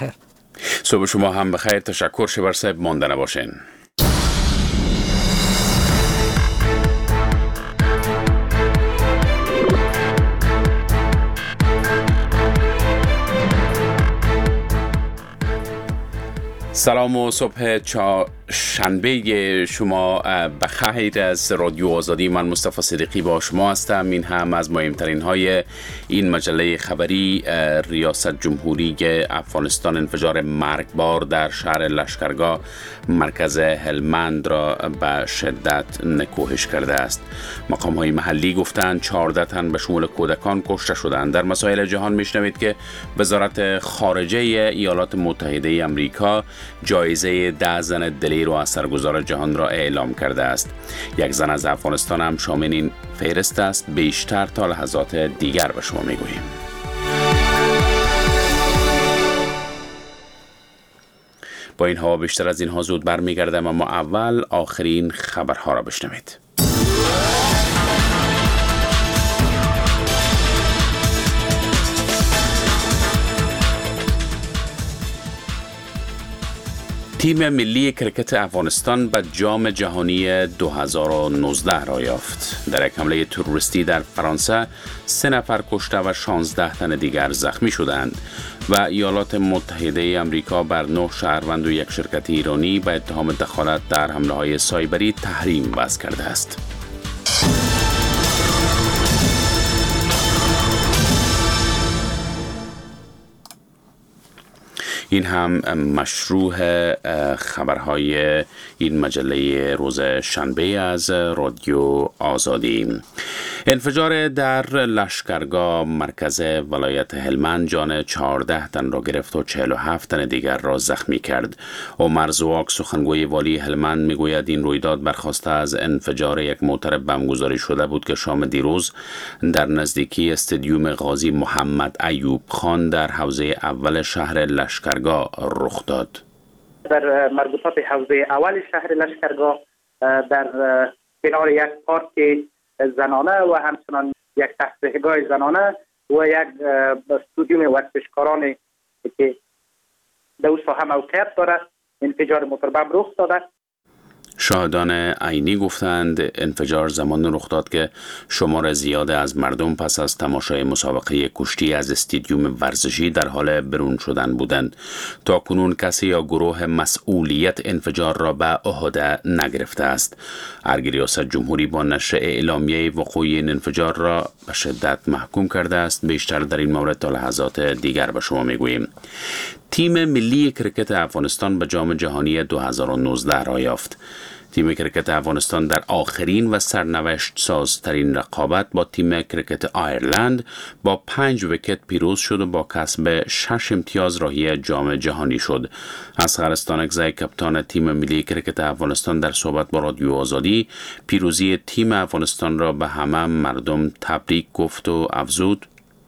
صبح شما هم بخیر. تشکر. شبر صاحب مانده نباشین. سلام و صبح شنبه شما بخیر از رادیو آزادی. من مصطفی صدیقی با شما هستم. این هم از مهمترین های این مجله خبری. ریاست جمهوری افغانستان انفجار مرگبار در شهر لشکرگاه مرکز هلمند را به شدت نکوهش کرده است. مقام های محلی گفتند 14 تن به شمول کودکان کشته شدند. در مسائل جهان میشنوید که وزارت خارجه ایالات متحده آمریکا جایزه 10 زن دلیر و اثرگذار جهان را اعلام کرده است. یک زن از افغانستان هم شامل این فهرست است. بیشتر تا لحظات دیگر به شما میگوییم. با این هوا بیشتر از اینها زود برمیگردم، اما اول آخرین خبرها را بشنوید. تیم ملی کرکت افغانستان به جام جهانی 2019 را یافت. در یک حمله تروریستی در فرانسه 3 نفر کشته و 16 تن دیگر زخمی شدند و ایالات متحده آمریکا بر 9 شهروند و یک شرکت ایرانی به اتهام دخالت در حمله‌های سایبری تحریم وضع کرده است. این هم مشروع خبرهای این مجله روز شنبه از رادیو آزادی. انفجار در لشکرگاه مرکز ولایت هلمند جان 14 تن را گرفت و 47 تن دیگر را زخمی کرد. عمر زواک سخنگوی والی هلمند میگوید این رویداد برخواسته از انفجار یک موتر بم گذاری شده بود که شام دیروز در نزدیکی استادیوم غازی محمد ایوب خان در حوزه اول شهر لشکرگاه رخ داد. در مربوطات حوزه اول شهر لشکرگاه در کنار یک پارک زنانه و همچنان یک تفریحگاه زنانه و یک استودیوم ورزشکاران که در اون ساحه موقعیت دارد انفجار موتور بم رخ داده. شاهدان عینی گفتند انفجار زمان رخ داد که شمار زیاد از مردم پس از تماشای مسابقه کشتی از استادیوم ورزشی در حال برون شدن بودند. تا کنون کسی یا گروه مسئولیت انفجار را به عهده نگرفته است. ارگ ریاست جمهوری با نشر اعلامیه وقوع این انفجار را به شدت محکوم کرده است. بیشتر در این مورد تا لحظات دیگر به شما میگوییم. تیم ملی کرکت افغانستان به جام جهانی 2019 را یافت. تیم کرکت افغانستان در آخرین و سرنوشت سازترین رقابت با تیم کرکت آیرلند با 5 ویکت پیروز شد و با کسب 6 امتیاز راهی جام جهانی شد. اصغر استانکزی کاپیتان تیم ملی کرکت افغانستان در صحبت با رادیو آزادی پیروزی تیم افغانستان را به همه مردم تبریک گفت و افزود: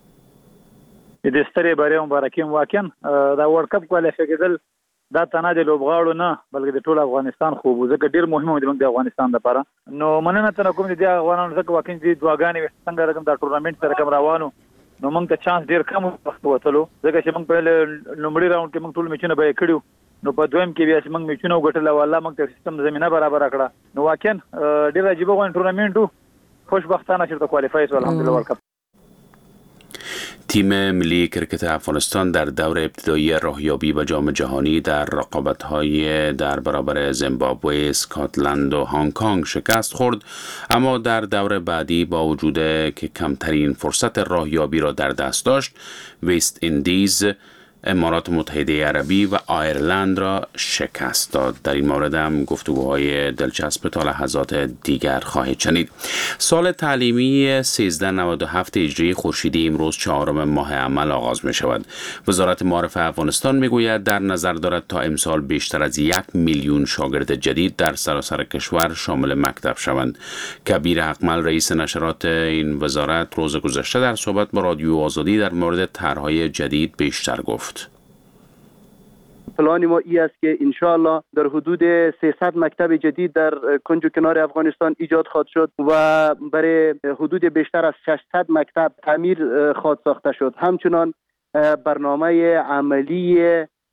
د سترې بریا مبارکي واقعا دا ورلد کپ کوالیفای کېدل دا تنه د لوبغاړو نه بلکې د ټول افغانستان خوب ځکه ډیر مهمه دی د افغانستان لپاره. نو مننه ته کوم دي افغانانو ځکه واقعا دي دواګانې څنګه رقم دا ټورنمنت سره کوم روانو نو موږ ته چانس ډیر کم وخت وته ځکه چې موږ په لومړي راوند کې موږ ټول میچونه به کړیو نو په دویم کې بیا چې موږ میچونه وګټل او الله موږ ته سیستم زمينه برابر کړه. نو واقعا ډیر عجیب غوښتل ټورنمنت خوشبختانه چې کوالیفای شو الحمدلله ورلد کپ. تیم ملی کرکت افغانستان در دور ابتدایی راهیابی به جام جهانی در رقابت‌های در برابر زیمبابوه، اسکاتلند و هنگ کنگ شکست خورد، اما در دور بعدی با وجود که کمترین فرصت راهیابی را در دست داشت، وست اندیز، امارات متحده عربی و آیرلند را شکست داد. در این مورد هم گفتگوهای دلچسب تا لحظات دیگر خواهید شنید. سال تعلیمی 1397 هجری خورشیدی امروز 4 ماه عمل آغاز می شود. وزارت معارف افغانستان می گوید در نظر دارد تا امسال بیشتر از 1 میلیون شاگرد جدید در سراسر کشور شامل مکتب شوند. کبیر حقمل رئیس نشرات این وزارت روز گذشته در صحبت با رادیو آزادی در مورد طرح‌های جدید بیشتر گفت. پلان ما ای است که انشاءالله در حدود 300 مکتب جدید در کنج و کنار افغانستان ایجاد خواهد شد و برای حدود بیشتر از 600 مکتب تعمیر خواهد ساخته شد. همچنان برنامه عملی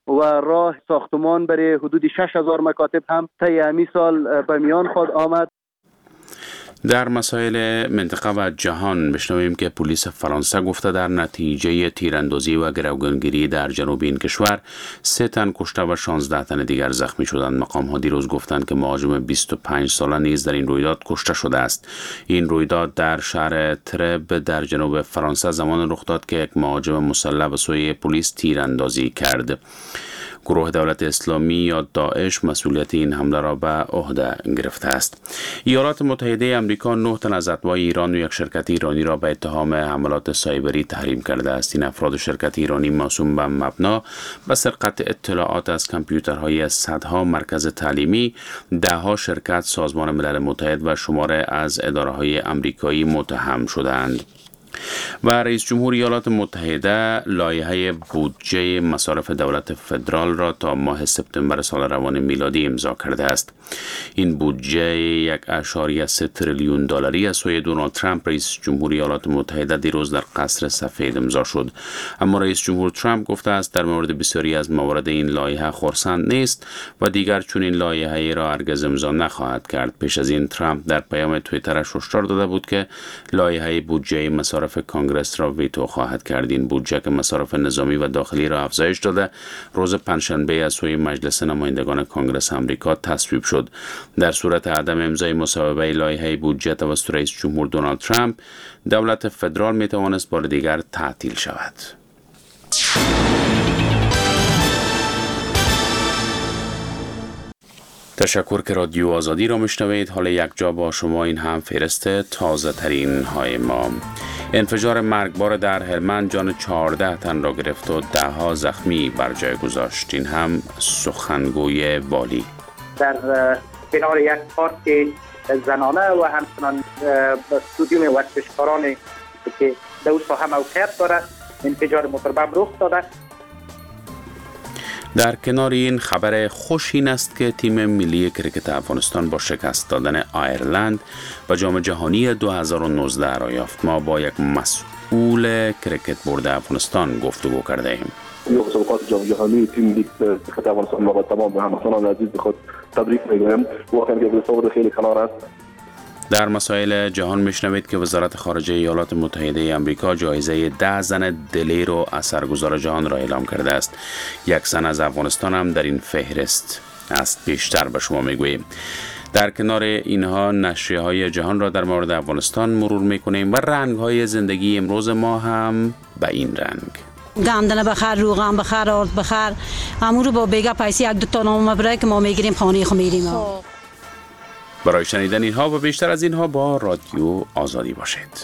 و راه ساختمان برای حدود 6000 مکاتب هم طی همین سال به میان خود آمد. در مسائل منطقه و جهان بشنویم که پلیس فرانسه گفته در نتیجه تیراندازی و گروگانگیری در جنوب این کشور 3 تن کشته و 16 تن دیگر زخمی شدند. مقام ها دیروز گفتند که مهاجم 25 ساله نیز در این رویداد کشته شده است. این رویداد در شهر ترب در جنوب فرانسه زمان رخ داد که یک مهاجم مسلح به سوی پلیس تیراندازی کرد. گروه دولت اسلامی یا داعش مسئولیت این حمله را به عهده گرفته است. ایالات متحده آمریکا 9 تن از اتباع ایران و یک شرکت ایرانی را به اتهام حملات سایبری تحریم کرده است. این افراد شرکت ایرانی موسوم به مبنا به سرقت اطلاعات از کامپیوترهای صدها مرکز تعلیمی، 10 شرکت سازمان ملل متحد و شماره از اداره‌های آمریکایی متهم شدند. و رئیس جمهور ایالات متحده لایحه بودجه مصارف دولت فدرال را تا ماه سپتامبر سال روان میلادی امضا کرده است. این بودجه 1.3 تریلیون دلاری از سوی دونالد ترامپ رئیس جمهور ایالات متحده دیروز در قصر سفید امضا شد. اما رئیس جمهور ترامپ گفته است در مورد بسیاری از موارد این لایحه خرسند نیست و دیگر چون این لایحه را هرگز امضا نخواهد کرد. پیش از این ترامپ در پیام توییترش هشدار داده بود که لایحه بودجه مصارف کانگرس را ویتو خواهد کرد. این بودجه که مصارف نظامی و داخلی را افزایش داده روز پنجشنبه از سوی مجلس نمایندگان کانگرس آمریکا تصویب شد. در صورت عدم امضای مصوبه لایحه بودجه توسط رئیس جمهور دونالد ترامپ، دولت فدرال می توانست بار دیگر تعطیل شود. تشکر که رادیو آزادی را میشنوید. حالا یک جا با شما این هم فهرست تازه ترین های ما. انفجار مرگبار در هلمند جان 14 تن را گرفت و 10 زخمی بر جای گذاشت. این هم سخنگوی والی. در کنار یک پارک زنانه و همچنان استودیوم ورزشکاران که در اون ساحه موقعیت دارد انفجار موتوربم رخ داده. در کنار این خبر خوش این است که تیم ملی کرکت افغانستان با شکست دادن آیرلند و جام جهانی 2019 را یافت. ما با یک مسئول کرکت بورد افغانستان گفتگو کرده ایم. مسابقات جام جهانی تیم ملی کرکت افغانستان با تمام هموطنان عزیز خود تبریک میگویم. واقعا که بسیار خیلی کنار است. در مسائل جهان میشنوید که وزارت خارجه ایالات متحده آمریکا جایزه 10 زن دلیر و اثرگذار جهان را اعلام کرده است. یک زن از افغانستان هم در این فهرست است. بیشتر به شما میگوییم. در کنار اینها نشریه‌های جهان را در مورد افغانستان مرور میکنیم و رنگ‌های زندگی امروز ما هم به این رنگ. گندنه بخر، روغن بخر، آرد بخر، همون رو با بیگا پیسی 1-2 تا نامه برای که ما میگیریم خانه خو میریم. برای شنیدن اینها و بیشتر از اینها با رادیو آزادی باشید.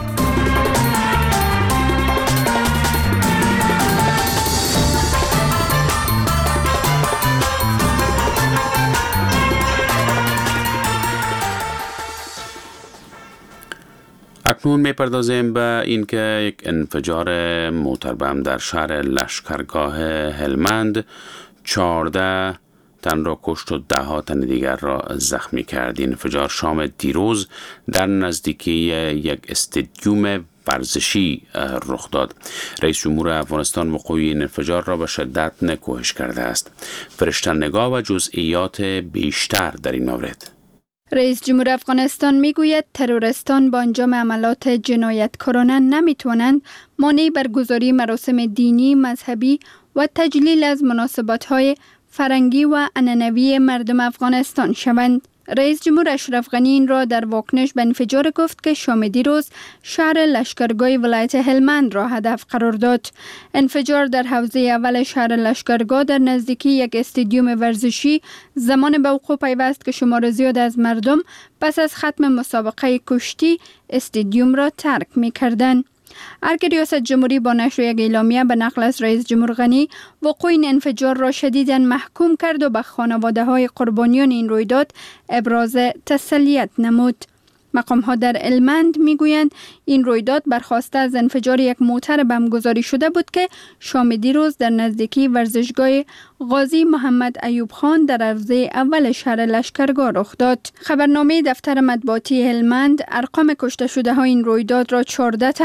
اکنون میپردازیم به اینکه یک انفجار موتوربم در شهر لشکرگاه هلمند 14 تن را کشت و 10 تن دیگر را زخمی کرد. این انفجار شام دیروز در نزدیکی یک استادیوم ورزشی رخ داد. رئیس جمهور افغانستان موقع این انفجار را به شدت نکوهش کرده است. فرشته نگاه و جزئیات بیشتر در این مورد. رئیس جمهور افغانستان میگوید تروریستان با انجام عملات جنایتکارانه نمیتوانند مانع برگزاری مراسم دینی، مذهبی و تجلیل از مناسبت‌های فرنگی و عنعنوی مردم افغانستان شوند. رئیس جمهور اشرف غنی این را در واکنش به انفجار گفت که شام دیروز شهر لشکرگاه ولایت هلمند را هدف قرار داد. انفجار در حوزه اول شهر لشکرگاه در نزدیکی یک استادیوم ورزشی زمان به وقوع پیوست که شمار زیاد از مردم پس از ختم مسابقه کشتی استادیوم را ترک می‌کردند. ارکان ریاست جمهوری با نشر یک اعلامیه به نقل از رئیس جمهور غنی وقوع این انفجار را شدیداً محکوم کرد و به خانواده‌های قربانیان این رویداد ابراز تسلیت نمود. مقام‌ها در هلمند میگویند این رویداد برخواسته از انفجار یک موتر بمبگذاری شده بود که شام دیروز در نزدیکی ورزشگاه غازی محمد ایوب خان در حوزه اول شهر لشکرگاه رخ داد. خبرنامه دفتر مطبوعاتی هلمند ارقام کشته شده های این رویداد را 14 تن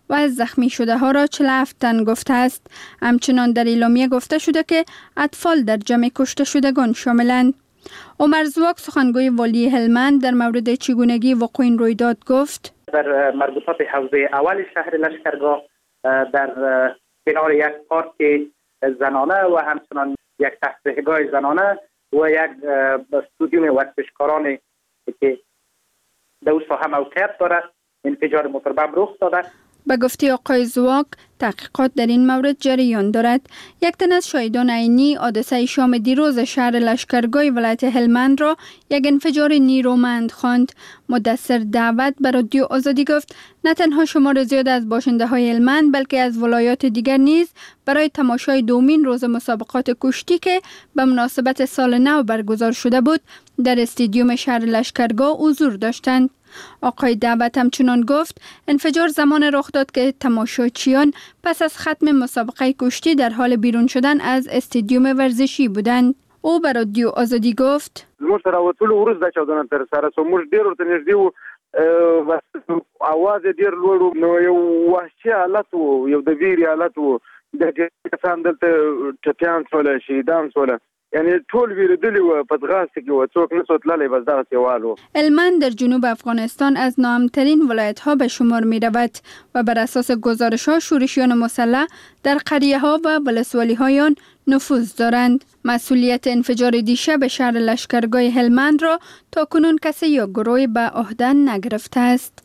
و از زخمی شده ها را 47 تن گفته است. همچنان در اعلامیه گفته شده که اطفال در جمع کشته شدگان شاملند. عمر زواک سخنگوی والی هلمند در مورد چگونگی وقوع این رویداد گفت: در مربوطات حوزه اول شهر لشکرگاه در کنار یک پارک زنانه و همچنان یک تفریحگاه زنانه و یک استودیوم ورزشکاران که در اون ساحه موقعیت دارد انفجار موتور بم رخ داده. به گفته آقای زواک تحقیقات در این مورد جریان دارد. یک تن از شاهدان عینی حادثه شام دیروز شهر لشکرگاه ولایت هلمند را یک انفجار نیرومند خواند. مدثر دعوت به رادیو آزادی گفت نه تنها شمار زیاد از باشنده های هلمند بلکه از ولایات دیگر نیز برای تماشای دومین روز مسابقات کشتی که به مناسبت سال نو برگزار شده بود در استادیوم شهر لشکرگاه حضور داشتند. آقای دعوت همچنان گفت انفجار زمان رخ داد که تماشاچیان پس از ختم مسابقه کشتی در حال بیرون شدن از استادیوم ورزشی بودند. او به رادیو آزادی گفت موږ تر راوتلو وروسته چاودنه تر سره شو، موږ ډېر ورته نږدې وو، اواز یې ډېر لوړ و، نو یو وحشي حالت و، یو د ویرې حالت و، د کسان دلته ټپیان شول، شهیدان شول، یعنی ټول ویریدلی و، په ځغاسته کې و، څوک نشو تللی، بس دغسې وال و. هلمند در جنوب افغانستان از ناامن‌ترین ولایت‌ها به شمار می‌رود و بر اساس گزارش‌ها شورشیان مسلح در قریه‌ها و ولسوالی‌های آن نفوذ دارند. مسئولیت انفجار دیشب شهر لشکرگاه هلمند را تاکنون کسی یا گروهی به عهده نگرفته است.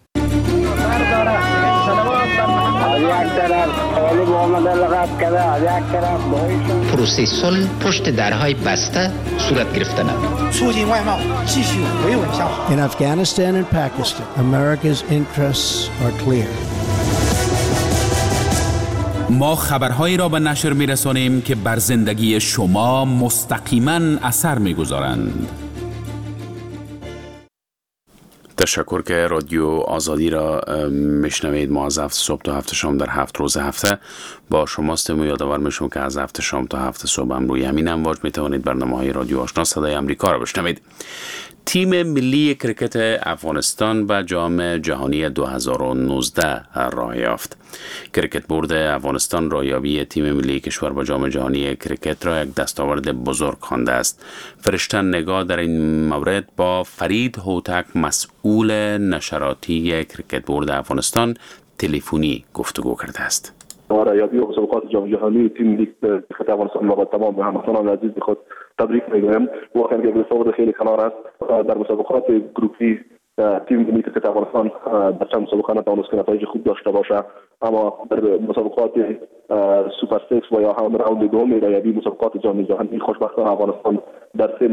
پروسه صلح پشت درهای بسته صورت گرفته نمید. In Afghanistan and Pakistan, America's interests are clear. ما خبرهایی را به نشر می‌رسانیم که بر زندگی شما مستقیما اثر می‌گذارند. تشکر که رادیو آزادی را میشنوید. ما از 7 صبح تا 7 شام در 7 روز هفته با شماستیم و یادآور میشم که از 7 شام تا 7 صبح هم روی همین امواج میتوانید برنامه‌های رادیو آشنا صدای آمریکا را بشنوید. تیم ملی کرکت افغانستان به جام جهانی 2019 راه یافت. کرکت بورد افغانستان رایابی تیم ملی کشور به جام جهانی کرکت را یک دستاورد بزرگ خوانده است. فرشته نگاه در این مورد با فرید هوتک مسئول نشراتی کرکت بورد افغانستان تلفنی گفتگو کرده است. رایابی مسابقات جام جهانی تیم ملی کرکت افغانستان را به تمام هموطنان عزیز خود تبریک میگویم. واقعا که بسیار خیلی کنار است. در مسابقات گروپی تیم ملی کرکت افغانستان در چند مسابقه نتوانست که نتایج خوب داشته باشه، اما در مسابقات سوپر 6 و یا هم راوند دوم رایابی مسابقات جام جهانی خوشبختانه افغانستان در 3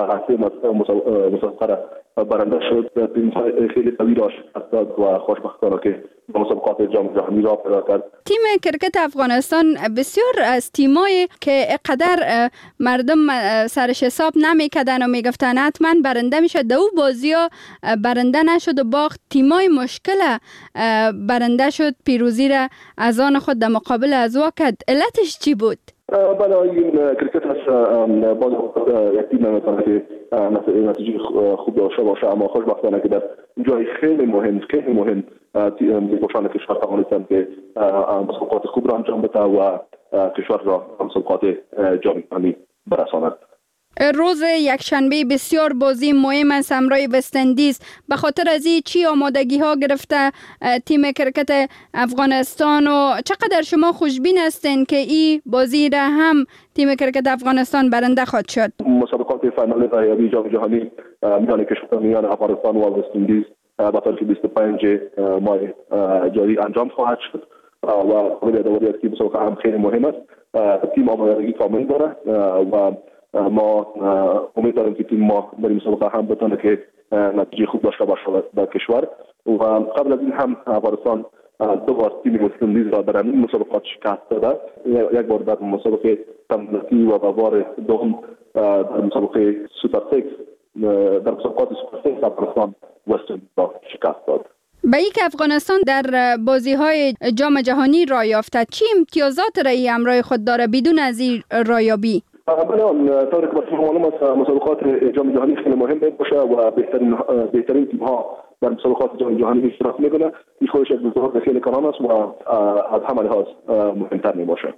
مسابقه برنده شد. تیم خیلی قوی داشت و خوشبختانه که مسابقات جام جهانی را پیدا کرد. تیم کرکت افغانستان بسیار از تیمایی که قدر مردم سرش حساب نمیکردن و میگفتن حتما برنده میشه، دو بازی‌ها برنده نشد و باخت. تیمای مشکل برنده شد، پیروزی را از آن خود در مقابل از کرد. علتش چی بود؟ بله، این کرکت هست. باز یک تیم نمیتونه که نتیجه خوب داشته باشه، اما خوشبختانه که در جای خیلی مهم میگوشان کشور توانستند که مسابقات خوب را انجام بده و کشور را مسابقات جام جهانی برساند. روز یکشنبه بسیار بازی مهم است همراه وست اندیز. به خاطر از این چی آمادگی ها گرفته تیم کرکت افغانستان و چقدر شما خوشبین هستین که این بازی را هم تیم کرکت افغانستان برنده خواهد شد؟ مسابقات فینال رایابی جام جهانی میان کشورهای افغانستان و وست اندیز به تاریخ 25 ماه جاری انجام خواهد شد و قابل دوری است که مسابقه هم خیلی مهم است. تیم آمادگی کامل داره و ما امید داریم که تیم ما در مسابقه هم بتونه که نتیجه خوب داشته باشه در کشور. و قبل از این هم افغانستان 2 بار تیم وست اندیز را در این مسابقات شکست داده، یک بار در مسابقه تمنتی و بار دوم در مسابقه سوپر 6. در مسابقات سوپر 6 افغانستان وست اندیز را شکست داد. به این که افغانستان در بازی‌های جام جهانی راه یافته، چی امتیازات رایی همراه خود داره بدون از این رایابی؟ بله، طوری که برای معلوم است مسابقات جام جهانی خیلی مهم باشه و بهترین تیم‌ها در مسابقات جام جهانی اشتراک میکنه. این خودش یک بزرگ خیلی کلان است و از همه لحاظ مهمتر میباشه.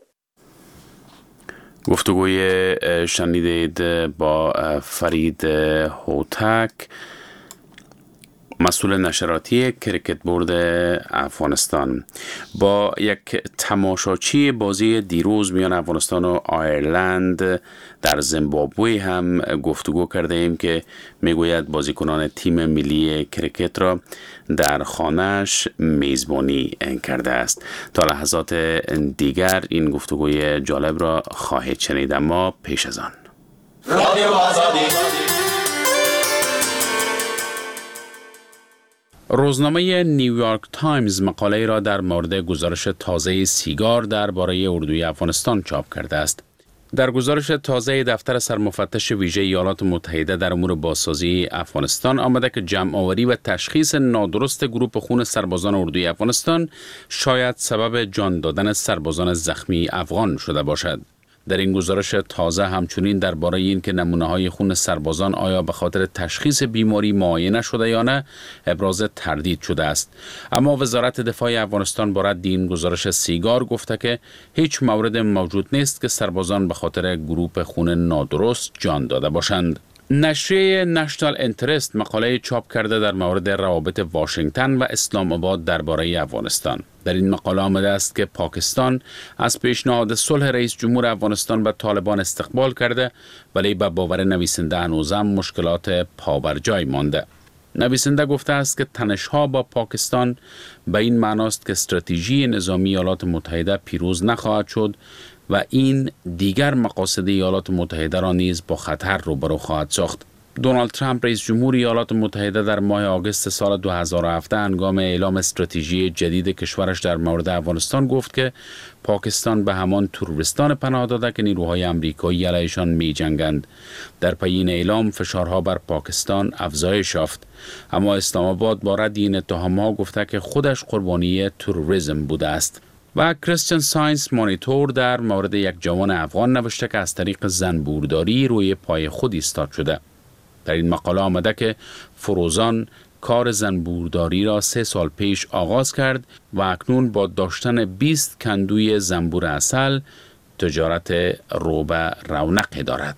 گفتگوی شنیدید با فرید هوتک، مسئول نشراتی کریکت بورد افغانستان. با یک تماشاچی بازی دیروز میان افغانستان و آیرلند در زیمبابوه هم گفتگو کرده ایم که میگوید بازیکنان تیم ملی کریکت را در خانهش میزبانی کرده است. تا لحظات دیگر این گفتگوی جالب را خواهید شنید، اما پیش از آن روزنامه نیویورک تایمز مقاله را در مورد گزارش تازه سیگار درباره اردوی افغانستان چاپ کرده است. در گزارش تازه دفتر سرمفتش ویژه ایالات متحده در امور بازسازی افغانستان آمده که جمع آوری و تشخیص نادرست گروپ خون سربازان اردوی افغانستان شاید سبب جان دادن سربازان زخمی افغان شده باشد. در این گزارش تازه همچنین درباره این که نمونه‌های خون سربازان آیا به خاطر تشخیص بیماری معاینه شده یا نه ابراز تردید شده است. اما وزارت دفاع افغانستان با رد این گزارش سیگار گفته که هیچ مورد موجود نیست که سربازان به خاطر گروپ خون نادرست جان داده باشند. نشریه نشنال انترست مقاله چاپ کرده در مورد روابط واشنگتن و اسلام آباد درباره افغانستان. در این مقاله آمده است که پاکستان از پیشنهاد صلح رئیس جمهور افغانستان به طالبان استقبال کرده، ولی به باور نویسنده هنوزم مشکلات پابرجای مانده. نویسنده گفته است که تنش‌ها با پاکستان به این معناست که استراتژی نظامی ایالات متحده پیروز نخواهد شد و این دیگر مقاصد ایالات متحده را نیز با خطر روبرو خواهد ساخت. دونالد ترامپ رئیس جمهور ایالات متحده در ماه آگوست سال 2017 هنگام اعلام استراتژی جدید کشورش در مورد افغانستان گفت که پاکستان به همان تروریستان پناه داده که نیروهای آمریکایی علیهشان می‌جنگند. در پی این اعلام فشارها بر پاکستان افزایش یافت، اما اسلام آباد با رد این اتهام‌ها گفته که خودش قربانی تروریسم بوده است. و کریستین ساینس مانیتور در مورد یک جوان افغان نوشته که از طریق زنبورداری روی پای خود ایستاد شده. در این مقاله آمده که فروزان کار زنبورداری را 3 سال پیش آغاز کرد و اکنون با داشتن 20 کندوی زنبور عسل تجارت رو به رونقی دارد.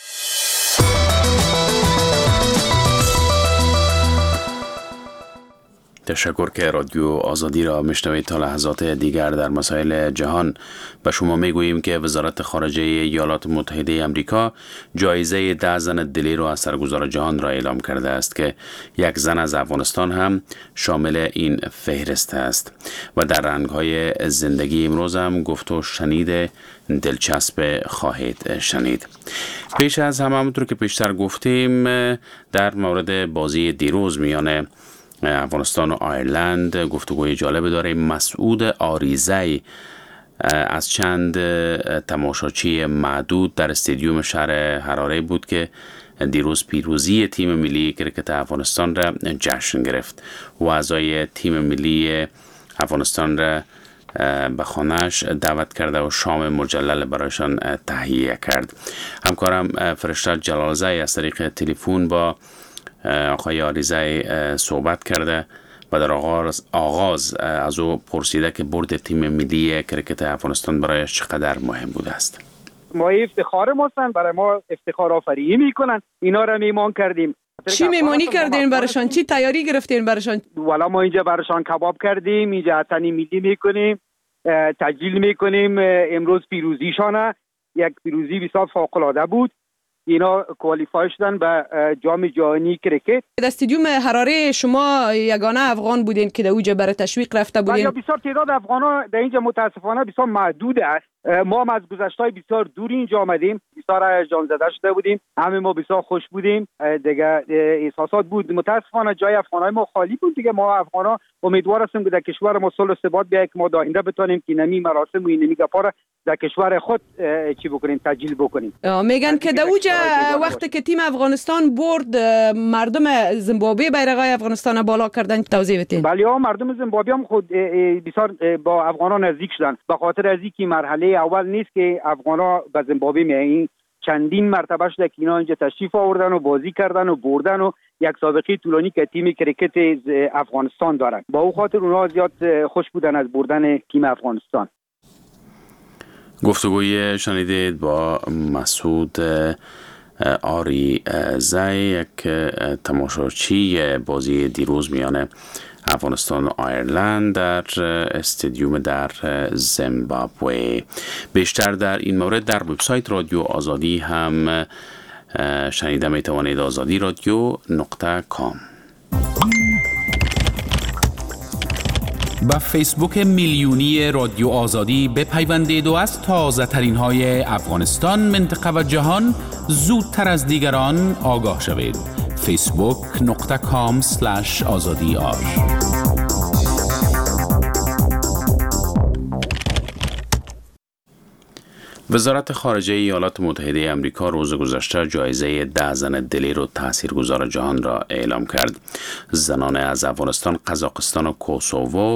تشکر که رادیو آزادی را میشنوید. تا لحظات دیگر در مسائل جهان به شما میگوییم که وزارت خارجه ایالات متحده آمریکا جایزه 10 زن دلیر و اثرگذار جهان را اعلام کرده است که یک زن از افغانستان هم شامل این فهرست است و در رنگ‌های زندگی امروز هم گفت و شنید دلچسب خواهید شنید. پیش از همونطور که پیشتر گفتیم در مورد بازی دیروز میان افغانستان و آیرلند گفتگوی جالب داره. مسعود آریزی از چند تماشاچی معدود در استادیوم شهر حراره بود که دیروز پیروزی تیم ملی کریکت افغانستان را جشن گرفت و اعضای تیم ملی افغانستان را به خانهش دعوت کرده و شام مجلل برایشان تهیه کرد. همکارم فرشته جلالزی از طریق تلفن با آقای آریزی صحبت کرده و در آغاز از او پرسیده که برد تیم ملی کریکت افغانستان برایش چقدر مهم بوده است. ما افتخار ماستن، برای ما افتخار آفرینی میکنن، اینا را میمان کردیم. چی میمانی کردین برشان؟ چی تیاری گرفتین برشان؟ والا ما اینجا برشان کباب کردیم، اینجا حتنی ملی میکنیم، تجلیل میکنیم. امروز پیروزیشانه، یک پیروزی بسیار فوق العاده بود. اینا کوالیفای شدن به جام جهانی کریکت. در استادیوم حراره شما یگانه افغان بودین که در اونجا برای تشویق رفته بودین؟ بسیار تعداد افغانا در اینجا متاسفانه بسیار محدود است. ما هم از گذشته‌های بسیار دور اینجا آمدیم، بسیار جان زده شده بودیم، همه ما بسیار خوش بودیم. دیگه احساسات بود. متاسفانه جای افغانای ما خالی بود. دیگه ما افغانا امیدوار هستیم که در کشور ما صلح و ثبات بیاید که ما داینده بتونیم که نمی مراسم و نمی گپا در کشور خود چی بکنیم، تجلیل بکنیم. میگن که در اونجا وقتی که تیم افغانستان برد مردم زیمبابوه بیرقای افغانستان بالا کردن، توضیح بدین. بله مردم زیمبابوه هم خود بسیار با افغانان نزدیک شدن، به خاطر از اینکه مرحله اول نیست که افغانا به زیمبابوه میایین. چندین مرتبه شده که اینا اینجا تشریف آوردن و بازی کردن و بردن و یک سابقه طولانی که تیم کرکت افغانستان دارن. با او خاطر اونها زیاد خوش بودن از بردن تیم افغانستان. گفتگوی شنیدید با مسعود آری زی، یک تماشاچی بازی دیروز میان افغانستان و آیرلند در استادیوم در زیمبابوه. بیشتر در این مورد در وبسایت رادیو آزادی هم شنیده می توانید. azadi.radio.com. با فیسبوک میلیونی رادیو آزادی بپیوندید و از تازه ترین های افغانستان، منطقه و جهان زودتر از دیگران آگاه شوید. facebook.com/azadi. وزارت خارجه ایالات متحده آمریکا روز گذشته جایزه 10 زن دلیر و تاثیرگذار جهان را اعلام کرد. زنان از افغانستان، قزاقستان و کوسوو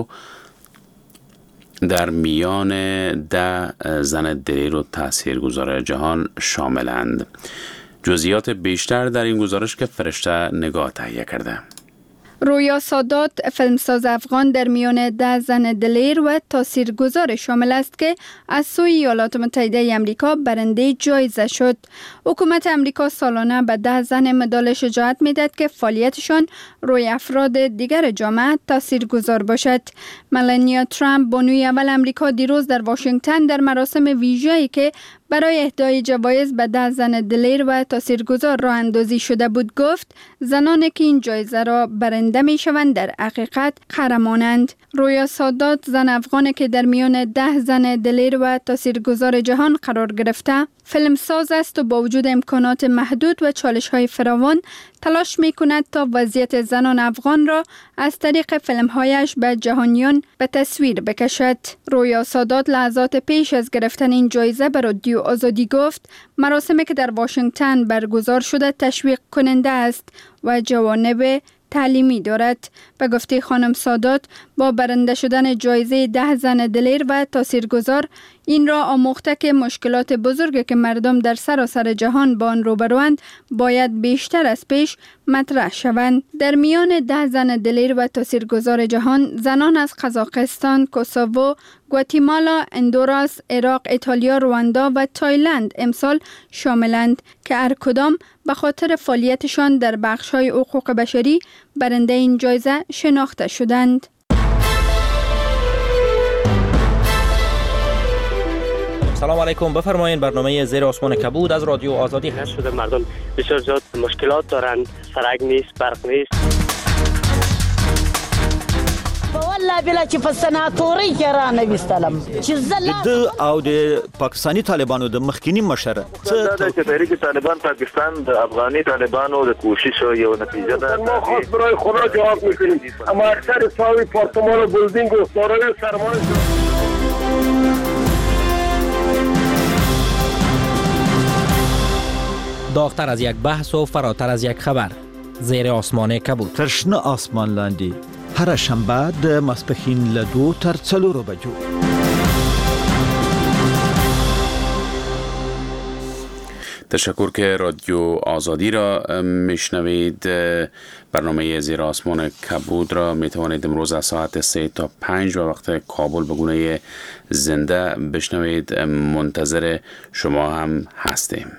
در میان 10 زن دلیر و تاثیرگذار جهان شاملند. جزئیات بیشتر در این گزارش که فرشته نگاه تهیه کرده. رویا سادات، فیلمساز افغان، در میان 10 زن دلیر و تاثیرگذار شامل است که از سوی ایالات متحده آمریکا برنده جایزه شد. حکومت آمریکا سالانه به 10 زن مدال شجاعت میدهد که فعالیتشان روی افراد دیگر جامعه تاثیرگذار باشد. ملانیا ترامپ، بانوی اول آمریکا، دیروز در واشنگتن در مراسم ویژه‌ای که برای اهدای جوایز به 10 زن دلیر و تاثیرگذار راه اندازی شده بود گفت زنانی که این جایزه را برنده می شوند در حقیقت قهرمانند. رویا سادات، زن افغانی که در میان 10 زن دلیر و تاثیرگذار جهان قرار گرفته، فیلمساز است و با وجود امکانات محدود و چالش‌های فراوان تلاش می‌کند تا وضعیت زنان افغان را از طریق فیلم‌هایش به جهانیان به تصویر بکشد. رویا سادات لحظات پیش از گرفتن این جایزه به رادیو آزادی گفت مراسمی که در واشنگتن برگزار شده تشویق کننده است و جوانب تعلیمی دارد. به گفته خانم سادات، با برنده شدن جایزه 10 زن دلیر و تاثیرگذار این را آموخته که مشکلات بزرگی که مردم در سراسر جهان با آن روبروند باید بیشتر از پیش مطرح شوند. در میان 10 زن دلیر و تاثیرگذار جهان، زنان از قزاقستان، کوسوو، گواتیمالا، اندوراس، عراق، ایتالیا، رواندا و تایلند امسال شاملند که هر کدام به خاطر فعالیتشان در بخش‌های حقوق بشری برنده این جایزه شناخته شدند. سلام علیکم، بفرمایید. برنامه زیر آسمان کبود از رادیو آزادی هست. شده مردم بسیار زیاد مشکلات دارند، سرک نیست، برق نیست. والله بلا چې په سناتوري کې را نه وستلم چې د او د پاکستانی طالبانو د مخکینی مشره دا چې تحریک طالبان پاکستان د افغاني طالبانو د کوشش یو نتیجه ده. ما خاص برای خدا جواب میکنیم. اما اکثر ساوی پارتمان و بلدینگ و سارای سرمایه داغتر از یک بحث و فراتر از یک خبر. زیر آسمان کبود. ترشنه آسمان لاندی. هر شنبه د ماسپښین له 2 تر 4 بجو. تشکر که رادیو آزادی را میشنوید. برنامه زیر آسمان کبود را میتوانید امروز از ساعت 3 تا 5 و وقت کابل به گونه زنده بشنوید. منتظر شما هم هستیم.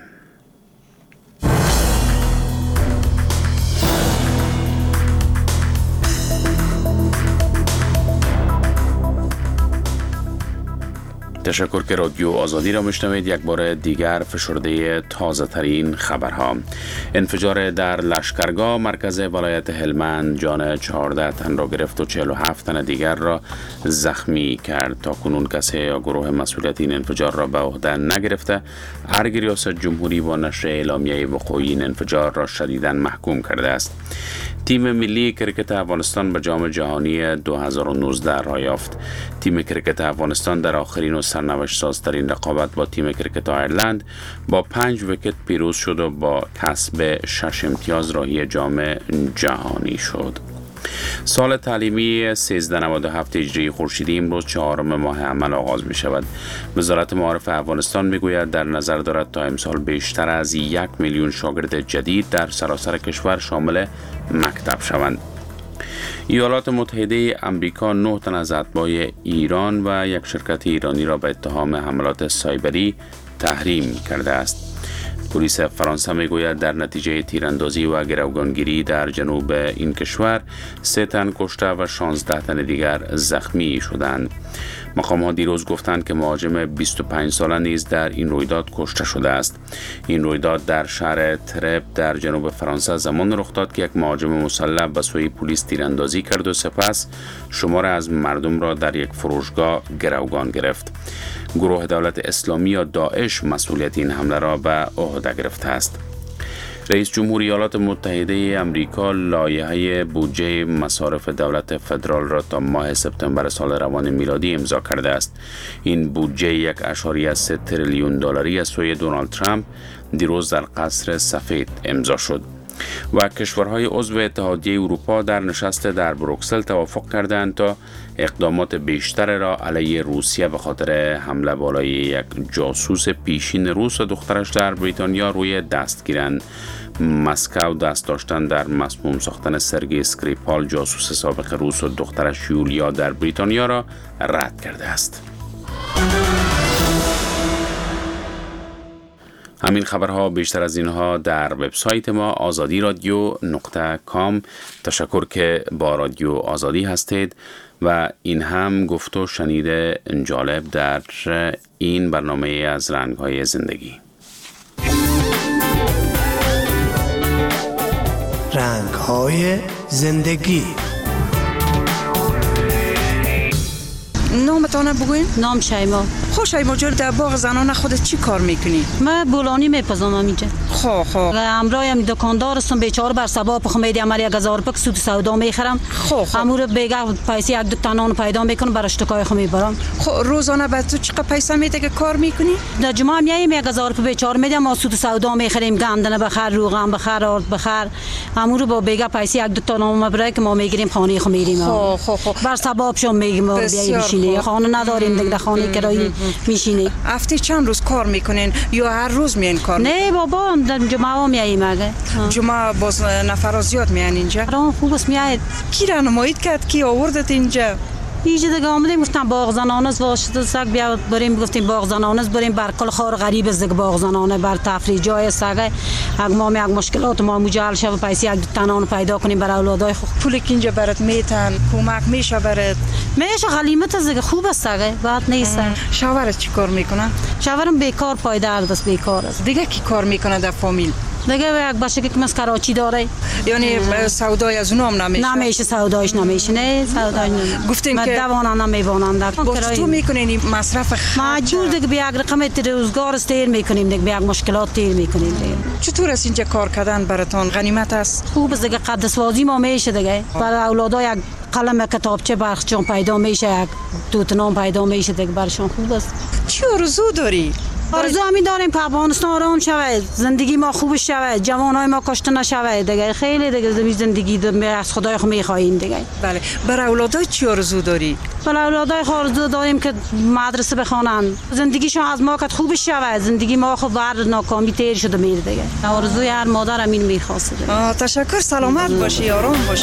تشکر که رادیو آزادی را میشنوید. یک بار دیگر فشرده تازه ترین خبرها. انفجار در لشکرگاه مرکز ولایت هلمند جان 14 تن را گرفت و 47 تن دیگر را زخمی کرد. تا کنون کسی یا گروه مسئولیت این انفجار را به عهده نگرفته. ارگ ریاست جمهوری با نشر اعلامیه وقوع این انفجار را شدیداً محکوم کرده است. تیم ملی کرکت افغانستان به جام جهانی 2019 راه یافت. تیم کرکت افغانستان در آخرین و سرنوشت سازترین رقابت با تیم کرکت آیرلند با 5 ویکت پیروز شد و با کسب 6 امتیاز راهی جام جهانی شد. سال تعلیمی 1397 هجری خورشیدی امروز 4 ماه عمل آغاز می شود. وزارت معارف افغانستان می گوید در نظر دارد تا امسال بیشتر از 1 میلیون شاگرد جدید در سراسر کشور شامل مکتب شوند. ایالات متحده آمریکا 9 تن از اتباع ایران و یک شرکت ایرانی را به اتهام حملات سایبری تحریم کرده است. پلیس فرانسه میگوید در نتیجه تیراندازی و گروگانگیری در جنوب این کشور 3 تن کشته و 16 تن دیگر زخمی شدند. مقامات دیروز گفتند که مهاجم 25 ساله نیز در این رویداد کشته شده است. این رویداد در شهر ترپ در جنوب فرانسه زمان رخ داد که یک مهاجم مسلح به سوی پلیس تیراندازی کرد و سپس شمار از مردم را در یک فروشگاه گروگان گرفت. گروه دولت اسلامی یا داعش مسئولیت این حمله را به عهده گرفته است. رئیس جمهور ایالات متحده آمریکا لایحه بودجه مصارف دولت فدرال را تا ماه سپتامبر سال روان میلادی امضا کرده است. این بودجه 1.3 تریلیون دلاری از سوی دونالد ترامپ دیروز در قصر سفید امضا شد و کشورهای عضو اتحادیه اروپا در نشست در بروکسل توافق کردند تا اقدامات بیشتر را علیه روسیه به خاطر حمله بالای یک جاسوس پیشین روس و دخترش در بریتانیا روی دست گیرند. مسکو دست داشتن در مسموم ساختن سرگئی اسکریپال جاسوس سابق روس و دخترش یولیا در بریتانیا را رد کرده است. همین خبرها بیشتر از اینها در وبسایت ما azadiradio.com. تشکر که با رادیو آزادی هستید و این هم گفت و شنید جالب در این برنامه از رنگ‌های زندگی. رنگ‌های زندگی. نامتانه بگوین؟ نام شیما. خب شیما جان در باغ زنانه خودت چی کار میکنی؟ من بولانی میپزم اینجا. خب امرایم دکاندار هستم بیچاره بر سبب خمید عمل 1000 روپیه سود سودا میخرم. خب امور بیگه پیسه یک دو تنان پیدا میکنم برای اشتکای خو میبرم. خب روزانه به تو چقدر پیسه میده که کار میکنی؟ در جمعه میایم 1000 روپیه بیچاره میدم ما سود سودا میخریم گندنه بخر روغن بخر آرد بخر. امور با بیگه پیسه یک دو تنان مبره که ما میگیریم خانه خو میریم. خب بر سبب شما میگم بیای بشینی خانه نداریم دیگه خانه کرایی میشینی. هفته چند روز کار میکنین یا هر روز میین کار؟ نه بابا در جمعه میاییم اگه جمعه باز نفر زیاد میان اینجا؟ خوب است میاید. کی رانمایی کرد کی آوردت اینجا؟ اینجا دیگه آمدیم گفتم باغ زنانه است واشت سگ بیا بریم گفتیم باغ زنانه است بریم بر کل خار غریب است دیگه باغ زنانه بر تفریح جای است اگه ما یک مشکلات ما مجال شب پیسه یک تنان پیدا کنیم برای اولادای خود. پول که اینجا برات میتن کمک میشه برات؟ میشه غلیمت است دیگه خوب است اگه بعد نیست. شوهرت چی کار میکنه؟ شوهرم بیکار پایدار است بیکار است. دیگه کی کار میکنه در فامیل؟ دیگه یک باشه که از کراچی داره یعنی سودای از اونام نمیشه سودایش نمیشه نه سودای گفتیم که دوانه نمیوانند تو میکنین مصرف مجبور دیگه به یک رقم روزگار استیر میکنیم دیگه به یک مشکلات تیر میکنیم دیگه. چطور است اینجا کار کردن براتون غنیمت است؟ خوب است دیگه قدسوازی ما میشه دیگه برای اولادای یک قلم کتابچه برخشون پیدا میشه یک توتنام پیدا میشه دیگه برشون خوب است. چی آرزو داری؟ آرزو همین داریم که افغانستان آرام شود زندگی ما خوب شود جوانای ما کشته نشود دیگه خیلی دیگه زندگی از خدای خو میخواهیم دیگه. بله برای اولادای چی آرزو داری؟ برای اولادای آرزو داریم که مدرسه بخوانن زندگیشون از ما که خوب شود زندگی ما خو بر ناکامی تیر شده میره دیگه. آرزوی هر مادر همین میخواسته. تشکر سلامت باشی آرام باشی.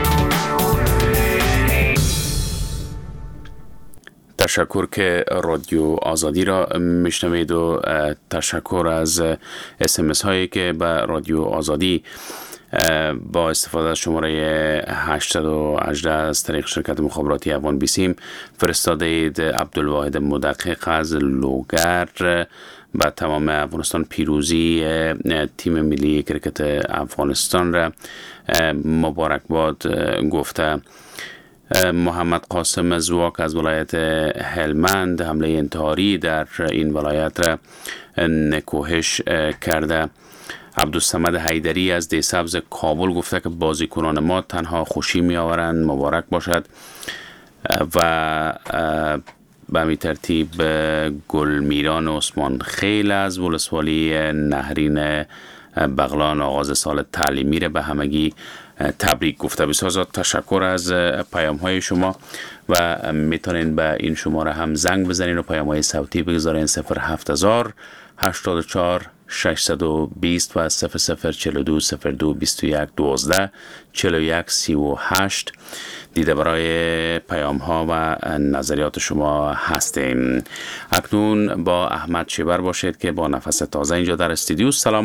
تشکر که رادیو آزادی را میشنوید و تشکر از SMS هایی که به رادیو آزادی با استفاده از شماره 818 از طریق شرکت مخابراتی افغان بیسیم فرستاده اید. عبدالواحد مدقق از لوگر با تمام افغانستان پیروزی تیم ملی کرکت افغانستان را مبارکباد گفته. محمد قاسم زواک از ولایت هلمند حمله انتحاری در این ولایت را نکوهش کرده. عبدالصمد حیدری از دیسبز کابل گفته که بازیکنان ما تنها خوشی می آورند مبارک باشد و به همین ترتیب گلمیران عثمان خیل از ولسوالی نهرین بغلان آغاز سال تعلیمی را به همگی تبریک گفته. بسیار زیاد تشکر از پیام های شما و میتونین به این شماره هم زنگ بزنین و پیام های صوتی بگذارین 07000 84 620 و 0042 02 21 12 41 38 دیده برای پیام ها و نظریات شما هستیم. اکنون با احمد شیبر باشید که با نفس تازه اینجا در استودیو. سلام